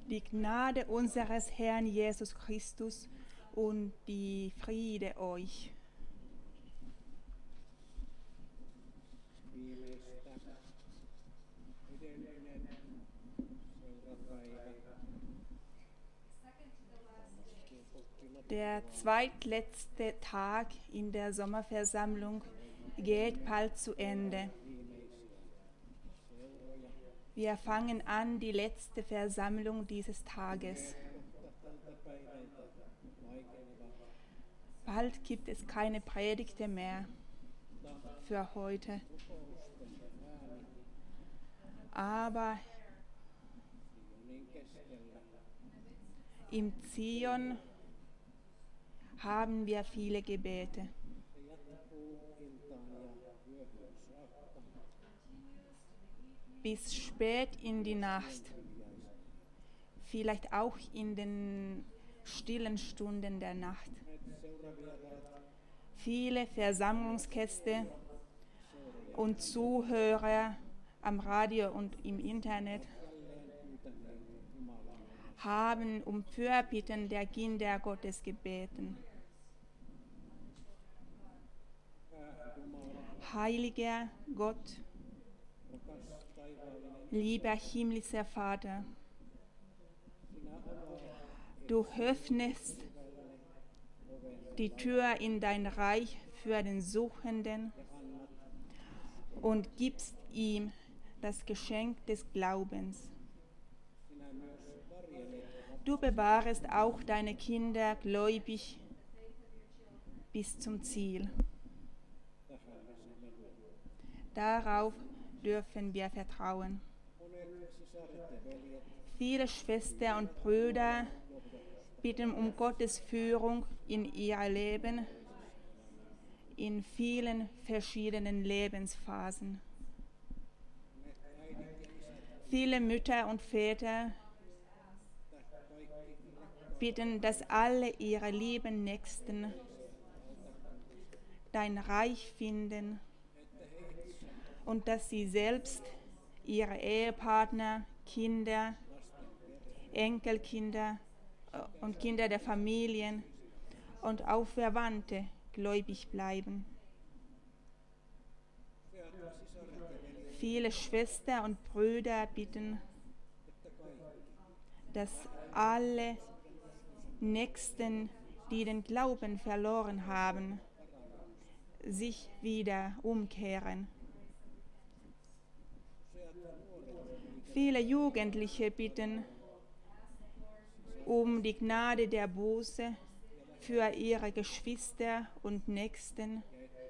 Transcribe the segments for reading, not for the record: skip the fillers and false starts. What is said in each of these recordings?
Die Gnade unseres Herrn Jesus Christus und die Friede euch. Viimeistä edellinen seurapäivä. Der zweitletzte Tag in der Sommerversammlung geht bald zu Ende. Wir fangen an die letzte Versammlung dieses Tages. Bald gibt es keine Predigte mehr für heute. Aber im Zion haben wir viele Gebete. Bis spät in die Nacht, vielleicht auch in den stillen Stunden der Nacht. Viele Versammlungsgäste und Zuhörer am Radio und im Internet haben um Fürbitten der Kinder Gottes gebeten. Heiliger Gott, lieber himmlischer Vater, du öffnest die Tür in dein Reich für den Suchenden und gibst ihm das Geschenk des Glaubens. Du bewahrest auch deine Kinder gläubig bis zum Ziel. Darauf dürfen wir vertrauen. Viele Schwestern und Brüder bitten um Gottes Führung in ihr Leben in vielen verschiedenen Lebensphasen. Viele Mütter und Väter bitten, dass alle ihre lieben Nächsten dein Reich finden und dass sie selbst, ihre Ehepartner, Kinder, Enkelkinder und Kinder der Familien und auch Verwandte gläubig bleiben. Viele Schwestern und Brüder bitten, dass alle Nächsten, die den Glauben verloren haben, sich wieder umkehren. Viele Jugendliche bitten um die Gnade der Buße für ihre Geschwister und Nächsten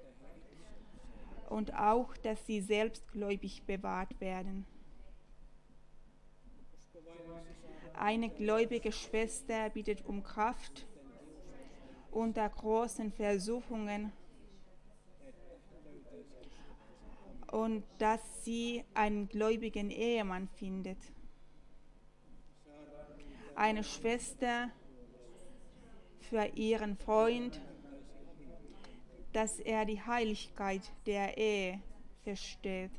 und auch, dass sie selbstgläubig bewahrt werden. Eine gläubige Schwester bittet um Kraft unter großen Versuchungen und dass sie einen gläubigen Ehemann findet. Eine Schwester für ihren Freund, dass er die Heiligkeit der Ehe versteht.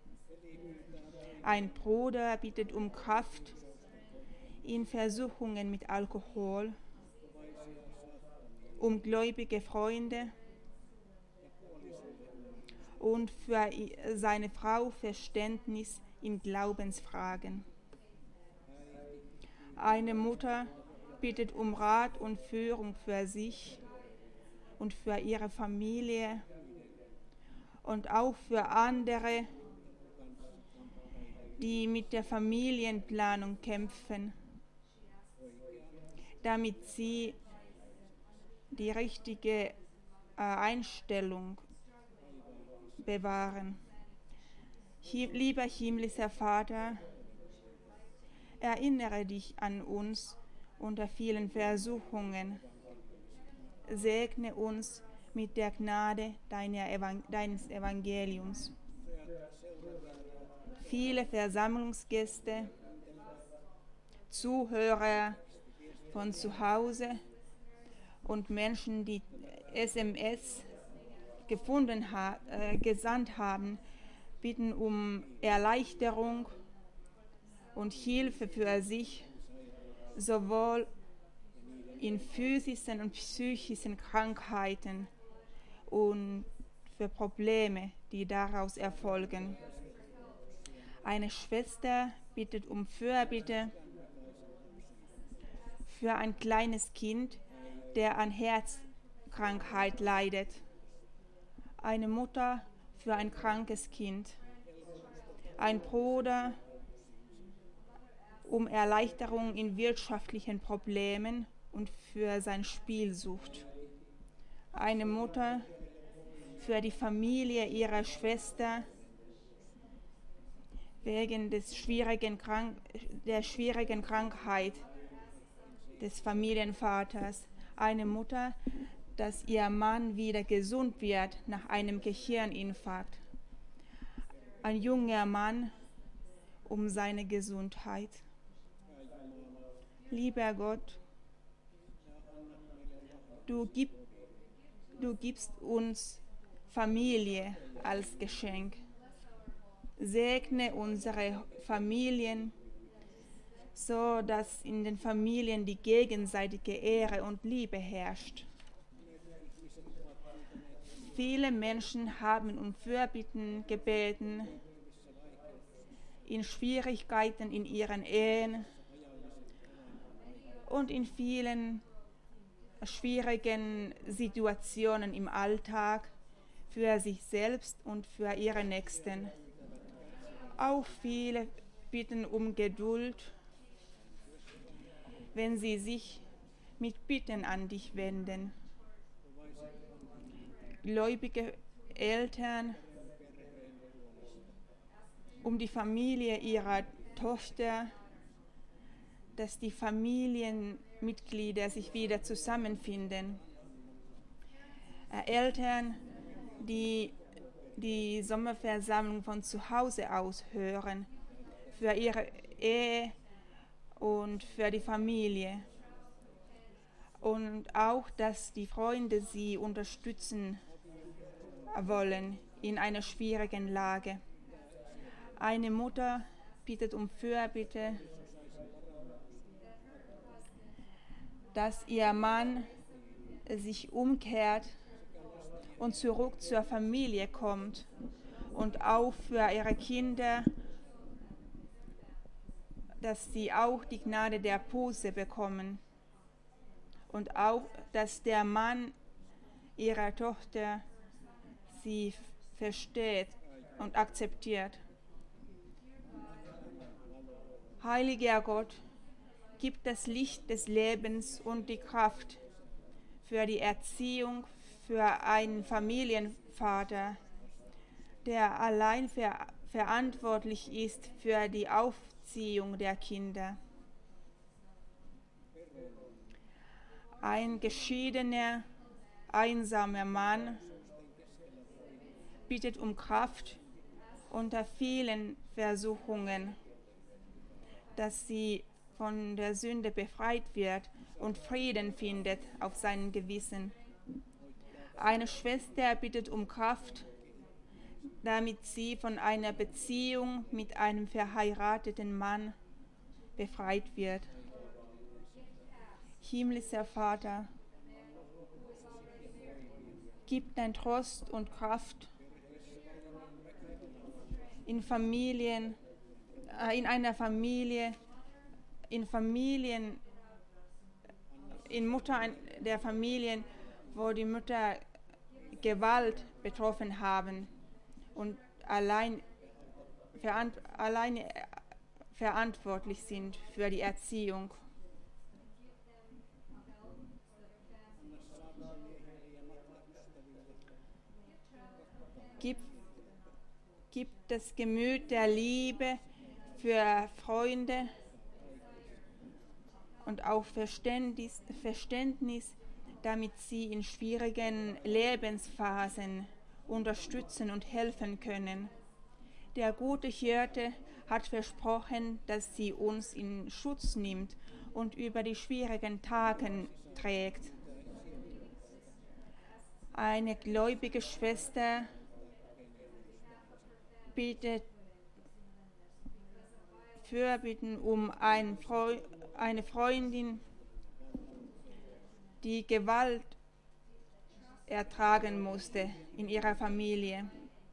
Ein Bruder bittet um Kraft in Versuchungen mit Alkohol, um gläubige Freunde und für seine Frau Verständnis in Glaubensfragen. Eine Mutter bittet um Rat und Führung für sich und für ihre Familie und auch für andere, die mit der Familienplanung kämpfen, damit sie die richtige Einstellung bewahren. Lieber himmlischer Vater, erinnere dich an uns unter vielen Versuchungen. Segne uns mit der Gnade deines Evangeliums. Viele Versammlungsgäste, Zuhörer von zu Hause und Menschen, die SMS gesandt haben, bitten um Erleichterung und Hilfe für sich sowohl in physischen und psychischen Krankheiten und für Probleme, die daraus erfolgen. Eine Schwester bittet um Fürbitte für ein kleines Kind, der an Herzkrankheit leidet. Eine Mutter für ein krankes Kind. Ein Bruder um Erleichterung in wirtschaftlichen Problemen und für seine Spielsucht. Eine Mutter für die Familie ihrer Schwester wegen der schwierigen Krankheit des Familienvaters. Eine Mutter, dass ihr Mann wieder gesund wird nach einem Gehirninfarkt. Ein junger Mann um seine Gesundheit. Lieber Gott, du gibst uns Familie als Geschenk. Segne unsere Familien, so dass in den Familien die gegenseitige Ehre und Liebe herrscht. Viele Menschen haben um Fürbitten gebeten, in Schwierigkeiten in ihren Ehen und in vielen schwierigen Situationen im Alltag für sich selbst und für ihre Nächsten. Auch viele bitten um Geduld, wenn sie sich mit Bitten an dich wenden. Gläubige Eltern um die Familie ihrer Tochter, dass die Familienmitglieder sich wieder zusammenfinden. Eltern, die die Sommerversammlung von zu Hause aus hören, für ihre Ehe und für die Familie. Und auch, dass die Freunde sie unterstützen wollen in einer schwierigen Lage. Eine Mutter bittet um Fürbitte, dass ihr Mann sich umkehrt und zurück zur Familie kommt und auch für ihre Kinder, dass sie auch die Gnade der Buße bekommen und auch, dass der Mann ihrer Tochter sie versteht und akzeptiert. Heiliger Gott, gib das Licht des Lebens und die Kraft für die Erziehung für einen Familienvater, der allein verantwortlich ist für die Aufziehung der Kinder. Ein geschiedener, einsamer Mann bittet um Kraft unter vielen Versuchungen, dass sie von der Sünde befreit wird und Frieden findet auf seinem Gewissen. Eine Schwester bittet um Kraft, damit sie von einer Beziehung mit einem verheirateten Mann befreit wird. Himmlischer Vater, gib dein Trost und Kraft in Familien, in einer Familie, in Mutter der Familien, wo die Mütter Gewalt betroffen haben und allein verantwortlich sind für die Erziehung. Gib das Gemüt der Liebe für Freunde und auch Verständnis, damit sie in schwierigen Lebensphasen unterstützen und helfen können. Der gute Hirte hat versprochen, dass sie uns in Schutz nimmt und über die schwierigen Tage trägt. Eine gläubige Schwester bittet Fürbitten um eine Freundin, die Gewalt ertragen musste in ihrer Familie.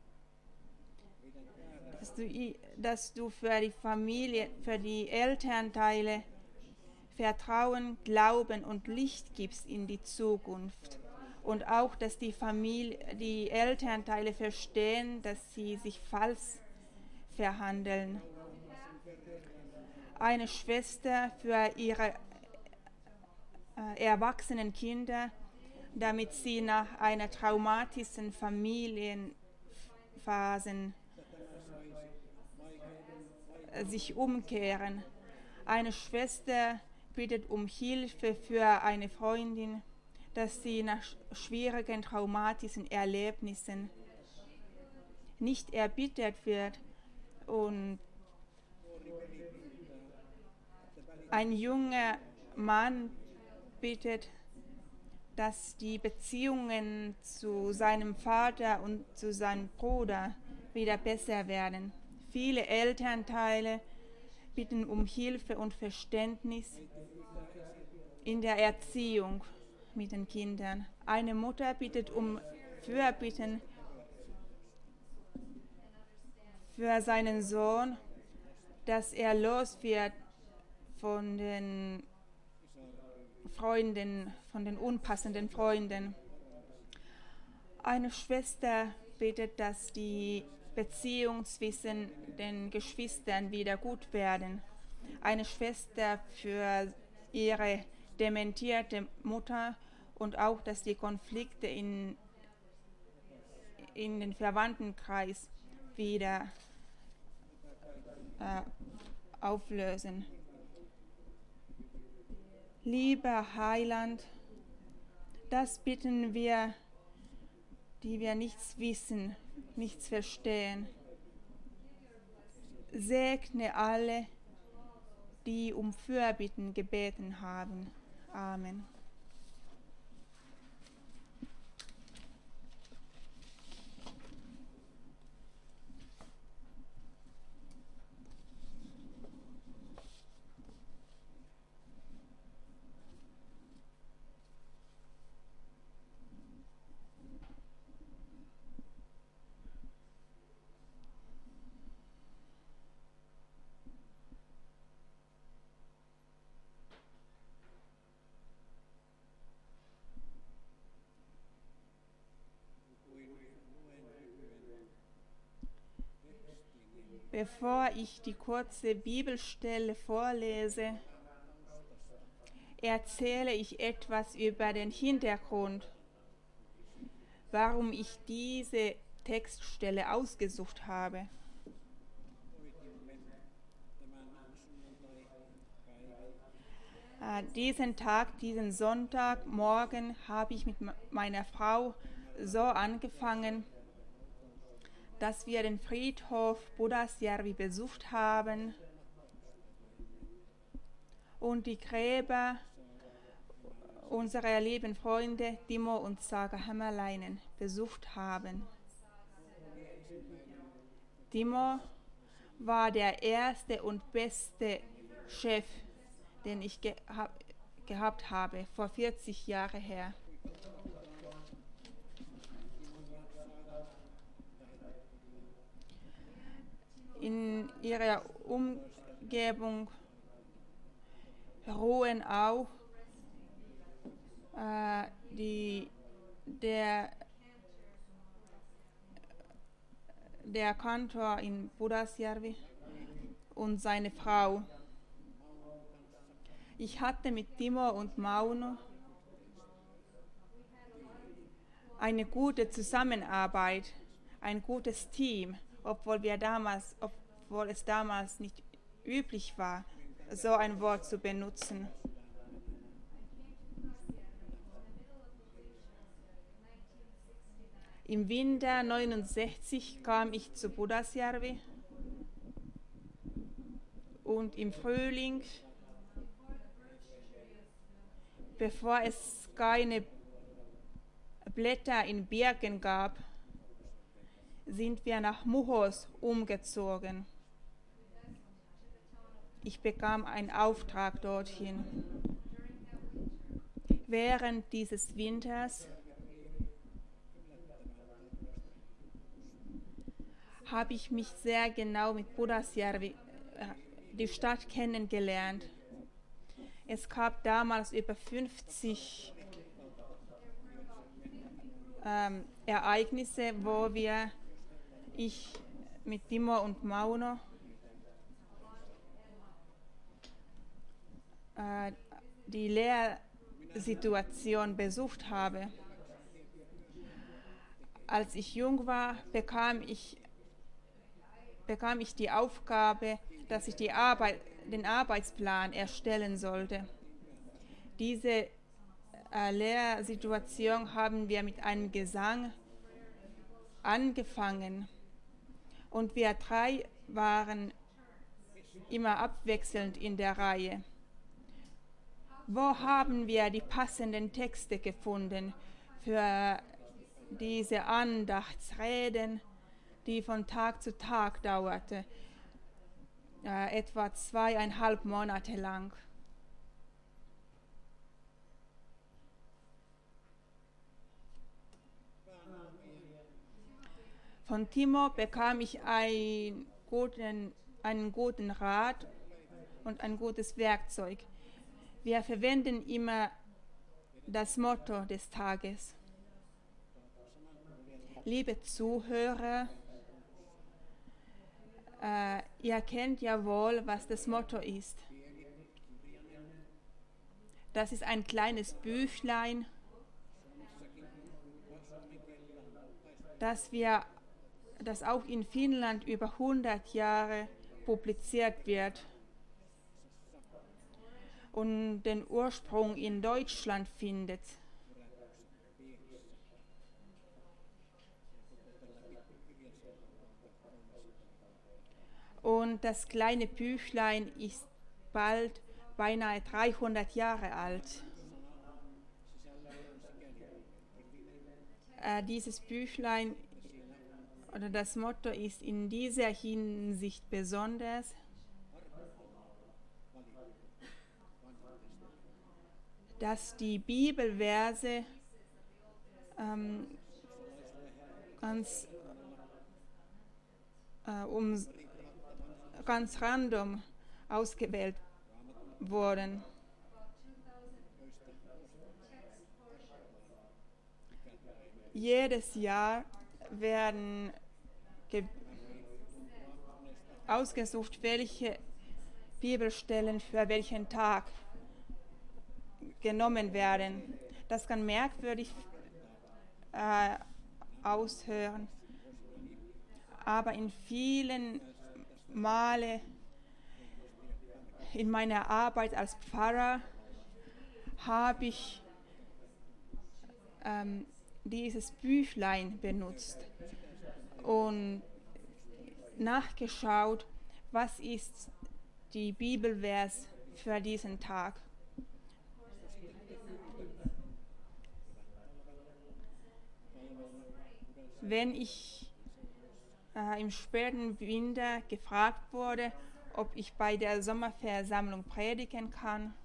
Dass du für die Familie, für die Elternteile Vertrauen, Glauben und Licht gibst in die Zukunft. Und auch, dass die Elternteile verstehen, dass sie sich falsch verhandeln. Eine Schwester für ihre erwachsenen Kinder, damit sie nach einer traumatischen Familienphase sich umkehren. Eine Schwester bittet um Hilfe für eine Freundin, dass sie nach schwierigen traumatischen Erlebnissen nicht erbittert wird. Und ein junger Mann bittet, dass die Beziehungen zu seinem Vater und zu seinem Bruder wieder besser werden. Viele Elternteile bitten um Hilfe und Verständnis in der Erziehung mit den Kindern. Eine Mutter bittet um Fürbitten für seinen Sohn, dass er los wird von den Freunden, von den unpassenden Freunden. Eine Schwester bittet, dass die Beziehung zwischen den Geschwistern wieder gut werden. Eine Schwester für ihre dementierte Mutter und auch, dass die Konflikte in den Verwandtenkreis wieder auflösen. Lieber Heiland, das bitten wir, die wir nichts wissen, nichts verstehen. Segne alle, die um Fürbitten gebeten haben. Amen. Bevor ich die kurze Bibelstelle vorlese, erzähle ich etwas über den Hintergrund, warum ich diese Textstelle ausgesucht habe. Diesen Tag, diesen Sonntagmorgen habe ich mit meiner Frau so angefangen, dass wir den Friedhof Pudasjärvi besucht haben und die Gräber unserer lieben Freunde Timo und Saga Hämäläinen besucht haben. Timo war der erste und beste Chef, den ich gehabt habe, vor 40 Jahren her. In ihrer Umgebung ruhen auch der Kantor in Pudasjärvi und seine Frau. Ich hatte mit Timo und Mauno eine gute Zusammenarbeit, ein gutes Team, obwohl es damals nicht üblich war, so ein Wort zu benutzen. Im Winter 1969 kam ich zu Pudasjärvi und im Frühling, bevor es keine Blätter in Birken gab, sind wir nach Muhos umgezogen. ich bekam einen Auftrag dorthin. Während dieses Winters habe ich mich sehr genau mit Pudasjärvi, die Stadt, kennengelernt. Es gab damals über 50 Ereignisse, wo ich mit Timo und Mauno die Lehrsituation besucht habe. Als ich jung war, bekam ich die Aufgabe, dass ich den Arbeitsplan erstellen sollte. Diese Lehrsituation haben wir mit einem Gesang angefangen und wir 3 waren immer abwechselnd in der Reihe. Wo haben wir die passenden Texte gefunden für diese Andachtsreden, die von Tag zu Tag dauerte, etwa 2,5 Monate lang? Von Timo bekam ich einen guten Rat und ein gutes Werkzeug. Wir verwenden immer das Motto des Tages. Liebe Zuhörer, ihr kennt ja wohl, was das Motto ist. Das ist ein kleines Büchlein, das auch in Finnland über 100 Jahre publiziert wird und den Ursprung in Deutschland findet. Und das kleine Büchlein ist bald beinahe 300 Jahre alt. Dieses Büchlein oder das Motto ist in dieser Hinsicht besonders, dass die Bibelverse ganz random ausgewählt wurden. Jedes Jahr werden ausgesucht, welche Bibelstellen für welchen Tag genommen werden. Das kann merkwürdig aushören, aber in vielen Male in meiner Arbeit als Pfarrer habe ich dieses Büchlein benutzt und nachgeschaut, was ist die Bibelvers für diesen Tag. Wenn ich im späten Winter gefragt wurde, ob ich bei der Sommerversammlung predigen kann,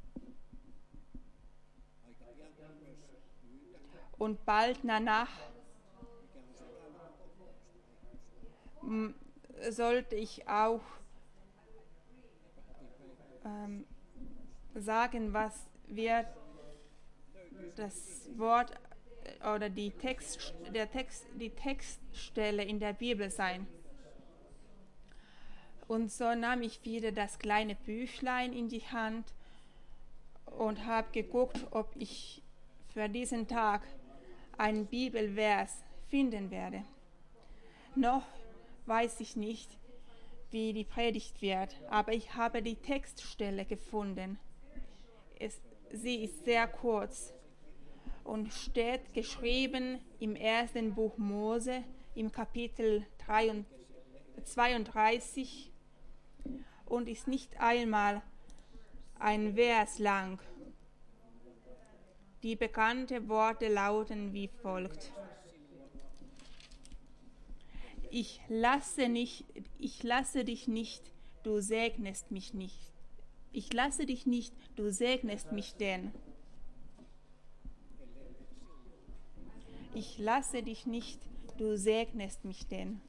und bald danach sollte ich auch sagen, was wird das Wort oder die Textstelle in der Bibel sein. Und so nahm ich wieder das kleine Büchlein in die Hand und habe geguckt, ob ich für diesen Tag einen Bibelvers finden werde. Noch weiß ich nicht, wie die Predigt wird, aber ich habe die Textstelle gefunden. Sie ist sehr kurz und steht geschrieben im 1. Buch Mose, im Kapitel 32 und ist nicht einmal ein Vers lang. Die bekannten Worte lauten wie folgt: Ich lasse dich nicht du segnest mich nicht. Ich lasse dich nicht, du segnest mich denn. Ich lasse dich nicht, du segnest mich denn.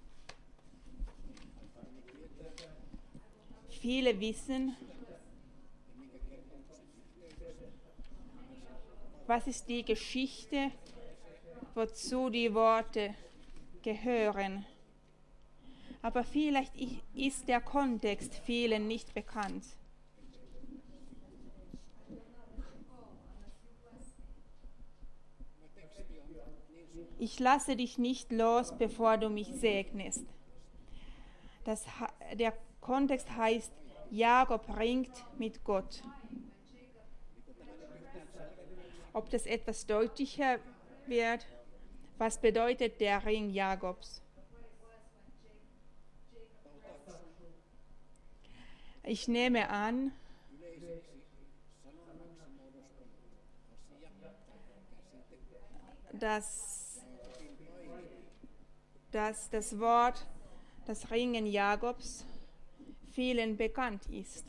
Viele wissen, was ist die Geschichte, wozu die Worte gehören. Aber vielleicht ist der Kontext vielen nicht bekannt. Ich lasse dich nicht los, bevor du mich segnest. Der Kontext heißt, Jakob ringt mit Gott. Ob das etwas deutlicher wird, was bedeutet der Ring Jakobs? Ich nehme an, dass das Wort, das Ringen Jakobs, vielen bekannt ist.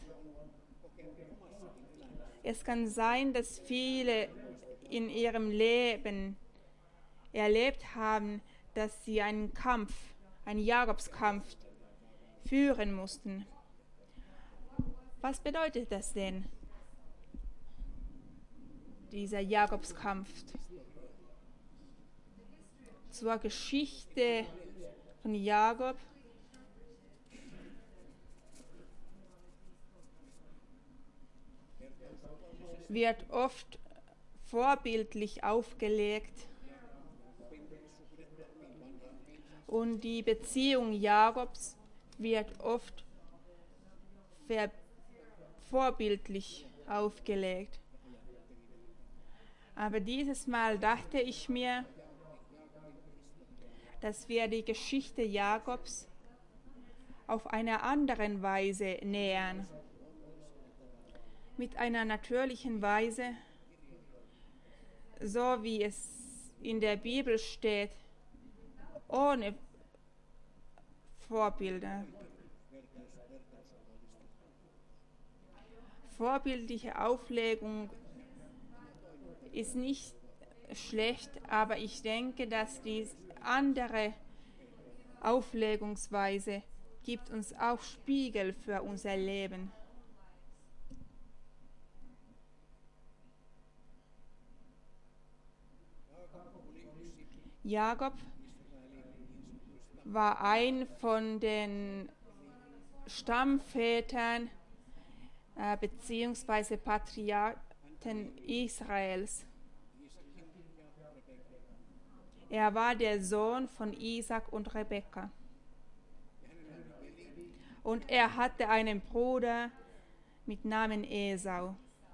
Es kann sein, dass viele in ihrem Leben erlebt haben, dass sie einen Kampf, einen Jakobskampf führen mussten. Was bedeutet das denn, dieser Jakobskampf? Zur Geschichte von Jakob wird oft vorbildlich aufgelegt und die Beziehung Jakobs wird oft vorbildlich aufgelegt. Aber dieses Mal dachte ich mir, dass wir die Geschichte Jakobs auf eine andere Weise nähern. Mit einer natürlichen Weise, so wie es in der Bibel steht, ohne Vorbilder. Vorbildliche Auflegung ist nicht schlecht, aber ich denke, dass die andere Auflegungsweise gibt uns auch Spiegel für unser Leben. Jakob war ein von den Stammvätern bzw. Patriarchen Israels. Er war der Sohn von Isaac und Rebekka. Und er hatte einen Bruder mit Namen Esau.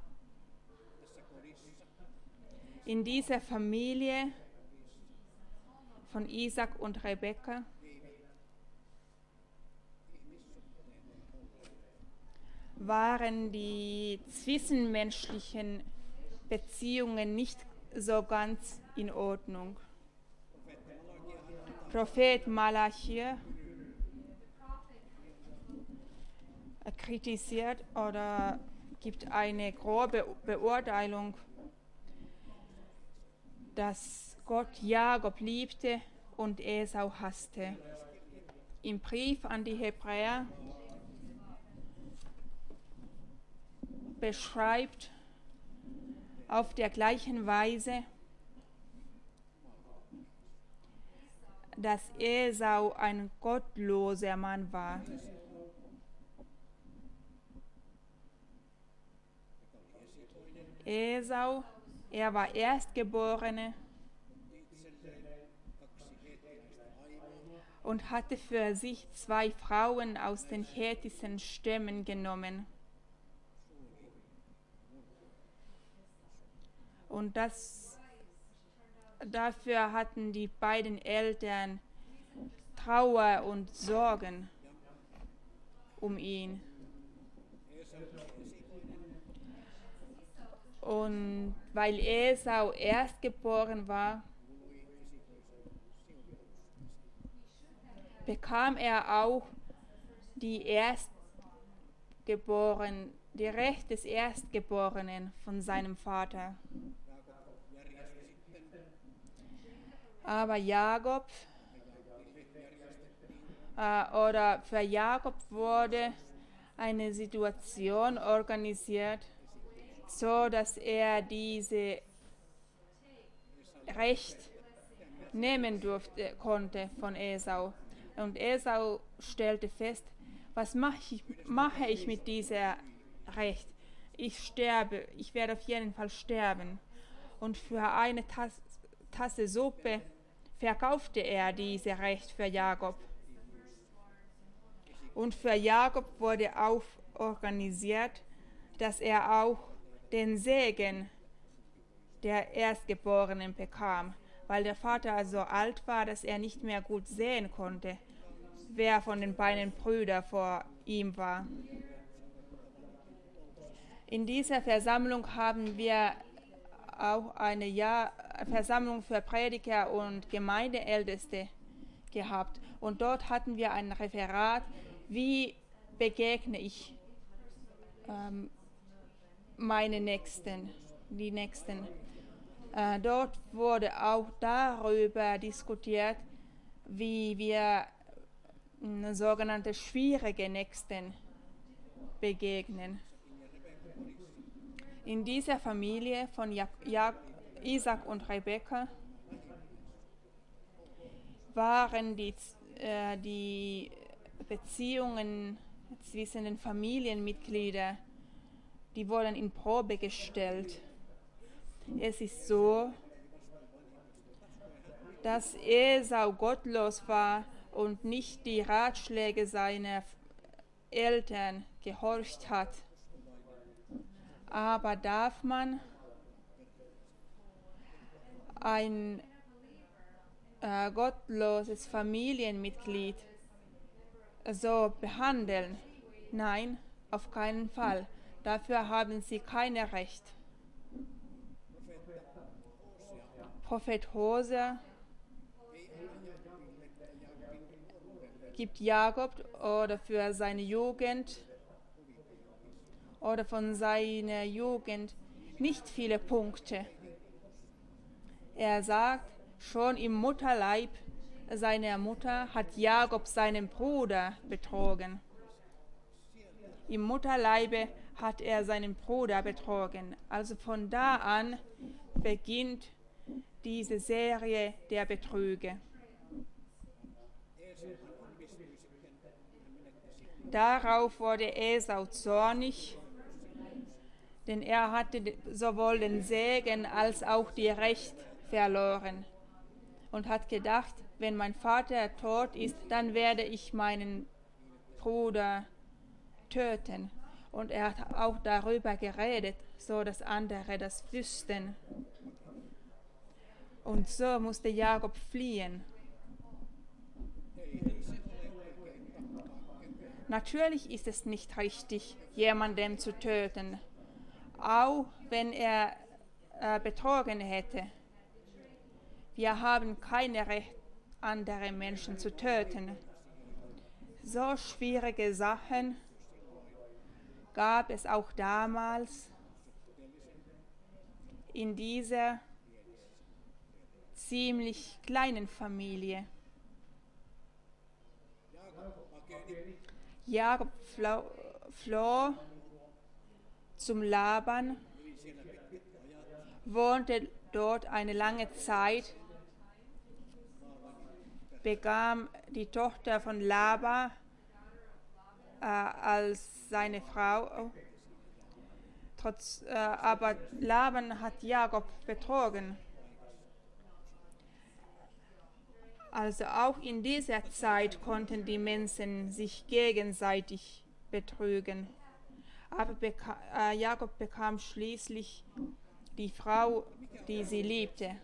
In dieser Familie von Isaac und Rebekka waren die zwischenmenschlichen Beziehungen nicht so ganz in Ordnung. Prophet Malachi kritisiert oder gibt eine grobe Beurteilung, dass Gott Jakob liebte und Esau hasste. Im Brief an die Hebräer beschreibt auf der gleichen Weise, dass Esau ein gottloser Mann war. Esau, er war Erstgeborene und hatte für sich 2 Frauen aus den hethischen Stämmen genommen. Und dafür hatten die beiden Eltern Trauer und Sorgen um ihn. Und weil Esau erstgeboren war, bekam er auch die die Recht des Erstgeborenen von seinem Vater. Aber Jakob oder für Jakob wurde eine Situation organisiert, so dass er diese Recht nehmen konnte von Esau. Und Esau stellte fest, was mache ich mit dieser Recht? Ich sterbe, ich werde auf jeden Fall sterben. Und für eine Tasse Suppe verkaufte er diese Recht für Jakob. Und für Jakob wurde auch organisiert, dass er auch den Segen der Erstgeborenen bekam, weil der Vater so alt war, dass er nicht mehr gut sehen konnte, wer von den beiden Brüdern vor ihm war. In dieser Versammlung haben wir auch eine Versammlung für Prediger und Gemeindeälteste gehabt. Und dort hatten wir ein Referat, wie begegne ich meine Nächsten, die Nächsten. Dort wurde auch darüber diskutiert, wie wir sogenannte schwierige Nächsten begegnen. In dieser Familie von Isaac und Rebekka waren die Beziehungen zwischen den Familienmitgliedern, die wurden in Probe gestellt. Es ist so, dass Esau gottlos war und nicht die Ratschläge seiner Eltern gehorcht hat. Aber darf man ein gottloses Familienmitglied so behandeln? Nein, auf keinen Fall. Dafür haben sie kein Recht. Prophet Hosea gibt Jakob oder für seine Jugend oder von seiner Jugend nicht viele Punkte. Er sagt, schon im Mutterleib seiner Mutter hat Jakob seinen Bruder betrogen. Im Mutterleibe hat er seinen Bruder betrogen. Also von da an beginnt diese Serie der Betrüge. Darauf wurde Esau zornig, denn er hatte sowohl den Segen als auch die Recht verloren und hat gedacht, wenn mein Vater tot ist, dann werde ich meinen Bruder töten. Und er hat auch darüber geredet, so dass andere das wüssten. Und so musste Jakob fliehen. Natürlich ist es nicht richtig, jemanden zu töten, auch wenn er betrogen hätte. Wir haben kein Recht, andere Menschen zu töten. So schwierige Sachen gab es auch damals in dieser ziemlich kleinen Familie. Jakob floh zum Laban, wohnte dort eine lange Zeit, bekam die Tochter von Laban als seine Frau. Aber Laban hat Jakob betrogen. Also auch in dieser Zeit konnten die Menschen sich gegenseitig betrügen. Aber Jakob bekam schließlich die Frau, die sie liebte.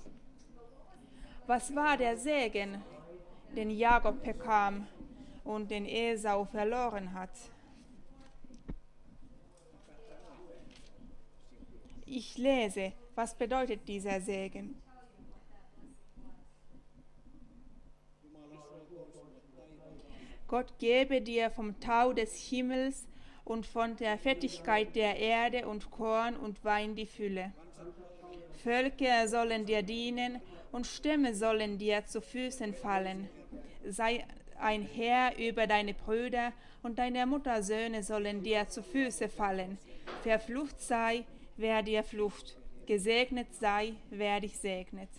Was war der Segen, den Jakob bekam und den Esau verloren hat? Ich lese, was bedeutet dieser Segen? Gott gebe dir vom Tau des Himmels und von der Fettigkeit der Erde und Korn und Wein die Fülle. Völker sollen dir dienen und Stämme sollen dir zu Füßen fallen. Sei ein Herr über deine Brüder und deiner Mutter Söhne sollen dir zu Füße fallen. Verflucht sei, wer dir flucht, gesegnet sei, wer dich segnet.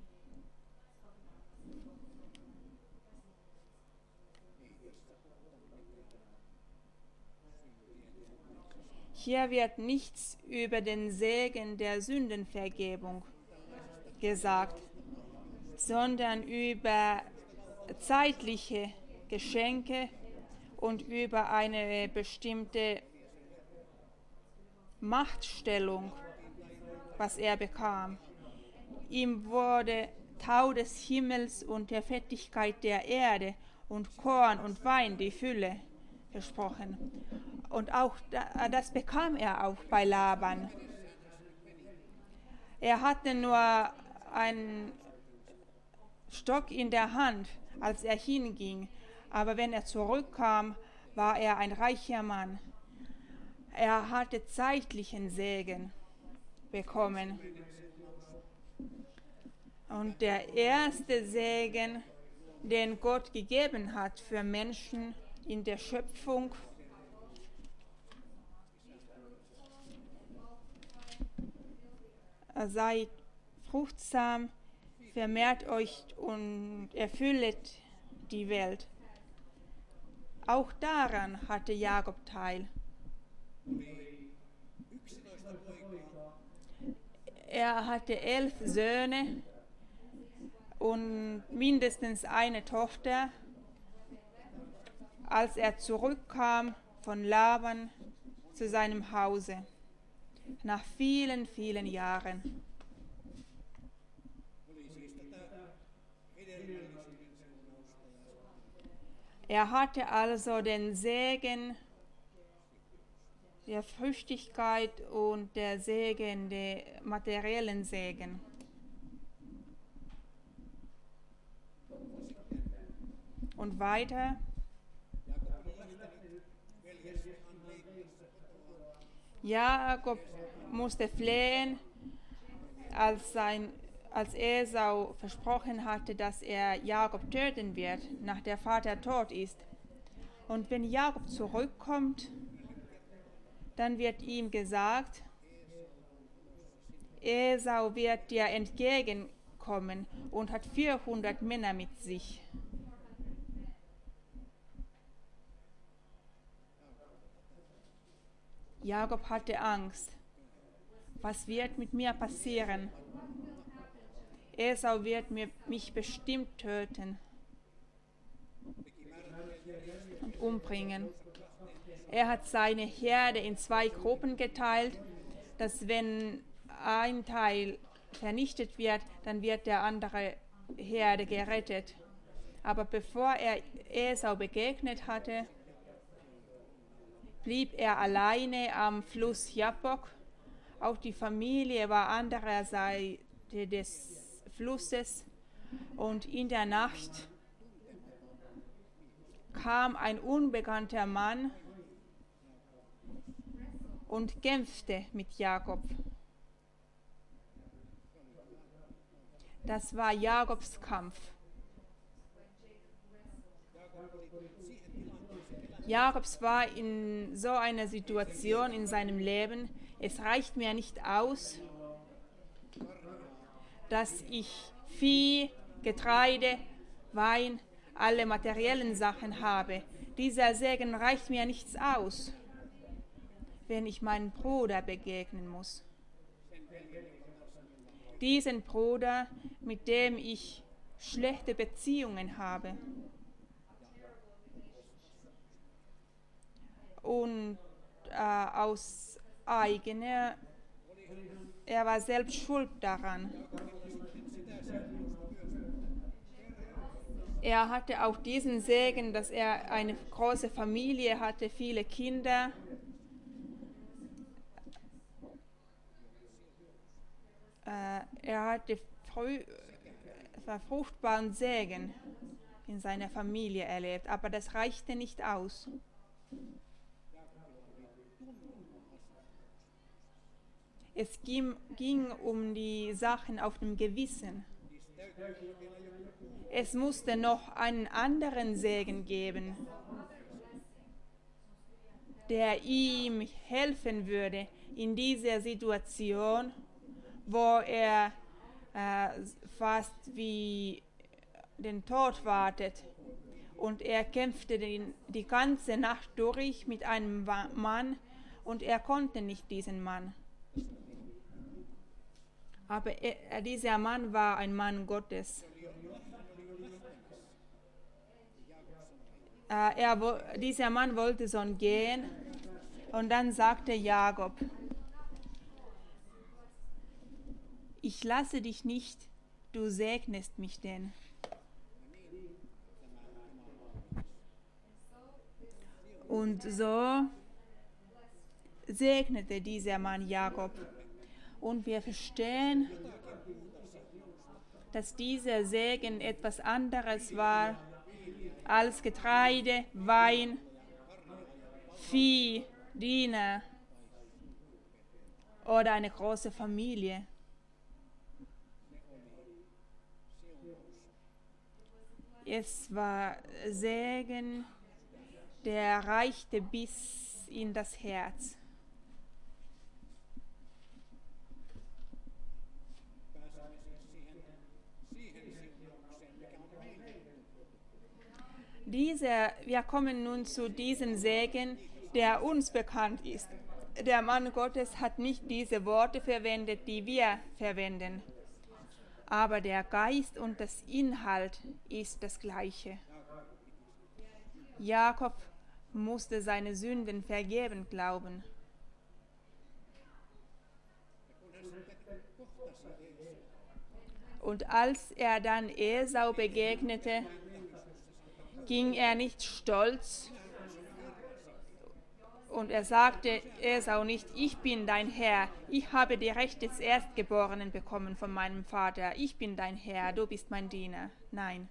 Hier wird nichts über den Segen der Sündenvergebung gesagt, sondern über zeitliche Geschenke und über eine bestimmte Machtstellung, was er bekam. Ihm wurde Tau des Himmels und der Fettigkeit der Erde und Korn und Wein die Fülle versprochen. Und auch das bekam er auch bei Laban. Er hatte nur einen Stock in der Hand, als er hinging, aber wenn er zurückkam, war er ein reicher Mann. Er hatte zeitlichen Segen bekommen. Und der erste Segen, den Gott gegeben hat für Menschen in der Schöpfung, seid fruchtsam, vermehrt euch und erfüllet die Welt. Auch daran hatte Jakob teil. Er hatte 11 Söhne und mindestens eine Tochter. Als er zurückkam von Laban zu seinem Hause, nach vielen, vielen Jahren. Er hatte also den Segen der Früchtigkeit und der Segen, der materiellen Segen. Und weiter. Jakob musste flehen, als Esau versprochen hatte, dass er Jakob töten wird, nach der Vater tot ist. Und wenn Jakob zurückkommt, dann wird ihm gesagt, Esau wird dir entgegenkommen und hat 400 Männer mit sich. Jakob hatte Angst. Was wird mit mir passieren? Esau wird mich bestimmt töten und umbringen. Er hat seine Herde in 2 Gruppen geteilt, dass wenn ein Teil vernichtet wird, dann wird der andere Herde gerettet. Aber bevor er Esau begegnet hatte, blieb er alleine am Fluss Jabbok. Auch die Familie war andererseits des Flusses. Und in der Nacht kam ein unbekannter Mann und kämpfte mit Jakob. Das war Jakobs Kampf. Jakobs war in so einer Situation in seinem Leben, es reicht mir nicht aus, dass ich Vieh, Getreide, Wein, alle materiellen Sachen habe. Dieser Segen reicht mir nichts aus, wenn ich meinem Bruder begegnen muss. Diesen Bruder, mit dem ich schlechte Beziehungen habe. Und aus eigener, er war selbst schuld daran. Er hatte auch diesen Segen, dass er eine große Familie hatte, viele Kinder. Er hatte fruchtbaren Segen in seiner Familie erlebt, aber das reichte nicht aus. Es ging um die Sachen auf dem Gewissen. Es musste noch einen anderen Segen geben, der ihm helfen würde in dieser Situation, wo er fast wie den Tod wartet. Und er kämpfte die ganze Nacht durch mit einem Mann und er konnte nicht diesen Mann. Aber dieser Mann war ein Mann Gottes. Dieser Mann wollte so gehen und dann sagte Jakob, ich lasse dich nicht, du segnest mich denn. Und so segnete dieser Mann Jakob. Und wir verstehen, dass dieser Segen etwas anderes war als Getreide, Wein, Vieh, Diener oder eine große Familie. Es war Segen, der reichte bis in das Herz. Wir kommen nun zu diesem Segen, der uns bekannt ist. Der Mann Gottes hat nicht diese Worte verwendet, die wir verwenden. Aber der Geist und das Inhalt ist das Gleiche. Jakob musste seine Sünden vergeben glauben. Und als er dann Esau begegnete, ging er nicht stolz und er sagte Esau nicht, ich bin dein Herr, ich habe die Rechte des Erstgeborenen bekommen von meinem Vater, ich bin dein Herr, du bist mein Diener. Nein.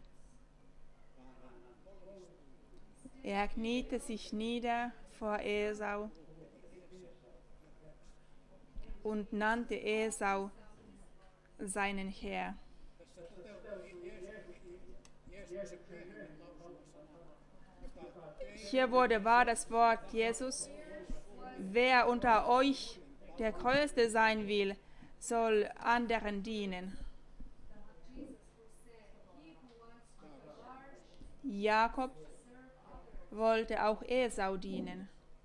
Er kniete sich nieder vor Esau und nannte Esau seinen Herr. Hier war das Wort Jesus. Wer unter euch der Größte sein will, soll anderen dienen. Jakob wollte auch Esau dienen.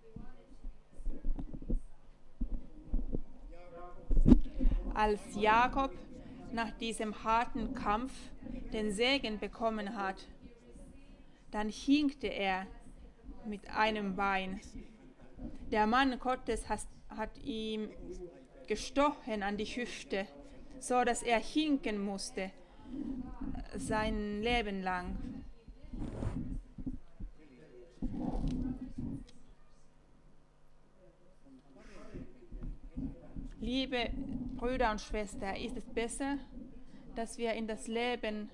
Als Jakob nach diesem harten Kampf den Segen bekommen hat, dann hinkte er mit einem Bein. Der Mann Gottes hat ihm gestochen an die Hüfte, so dass er hinken musste, sein Leben lang. Liebe Brüder und Schwestern, ist es besser, dass wir in das Leben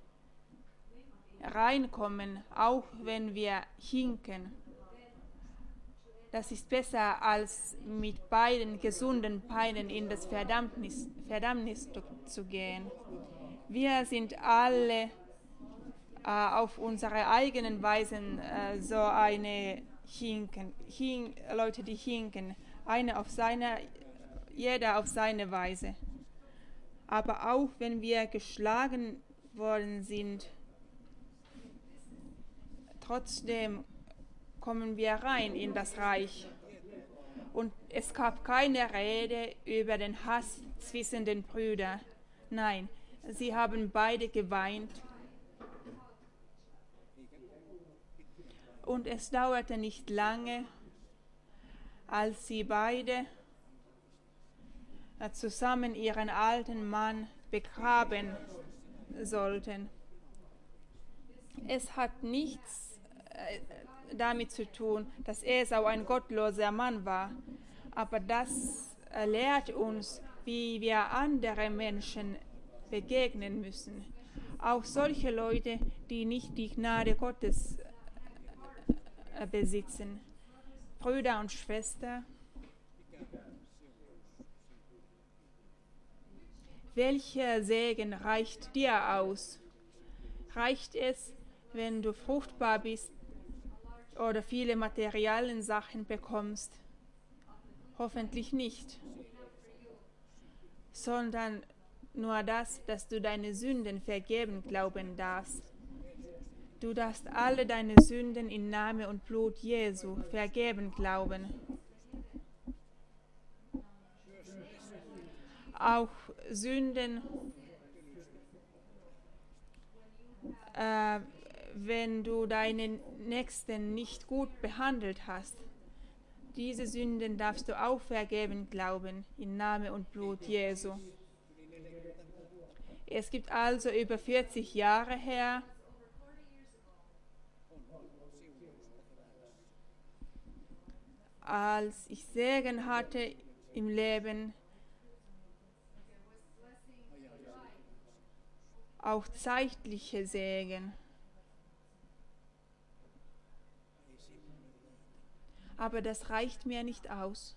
reinkommen, auch wenn wir hinken. Das ist besser, als mit beiden gesunden Beinen in das Verdammnis zu gehen. Wir sind alle auf unsere eigenen Weisen so eine Leute, die hinken, jeder auf seine Weise. Aber auch wenn wir geschlagen worden sind, trotzdem kommen wir rein in das Reich. Und es gab keine Rede über den Hass zwischen den Brüdern. Nein, sie haben beide geweint. Und es dauerte nicht lange, als sie beide zusammen ihren alten Mann begraben sollten. Es hat nichts damit zu tun, dass Esau ein gottloser Mann war, aber das lehrt uns, wie wir andere Menschen begegnen müssen. Auch solche Leute, die nicht die Gnade Gottes besitzen. Brüder und Schwestern, Welcher Segen reicht dir aus? Reicht es, wenn du fruchtbar bist oder viele materiellen Sachen bekommst? Hoffentlich nicht, sondern nur das, dass du deine Sünden vergeben glauben darfst. Du darfst alle deine Sünden im Namen und Blut Jesu vergeben glauben. Auch Sünden, wenn du deinen Nächsten nicht gut behandelt hast. Diese Sünden darfst du auch vergeben glauben, im Namen und Blut Jesu. Es gibt also über 40 Jahre her, als ich Segen hatte im Leben, auch zeitliche Segen. Aber das reicht mir nicht aus.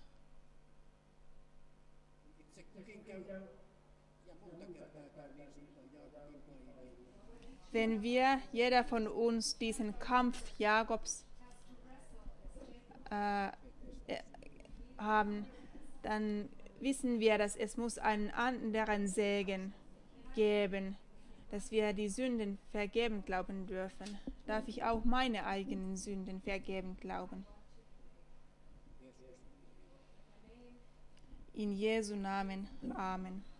Wenn wir, jeder von uns, diesen Kampf Jakobs haben, dann wissen wir, dass es muss einen anderen Segen geben, dass wir die Sünden vergeben glauben dürfen. Darf ich auch meine eigenen Sünden vergeben glauben? In Jesu Namen. Amen.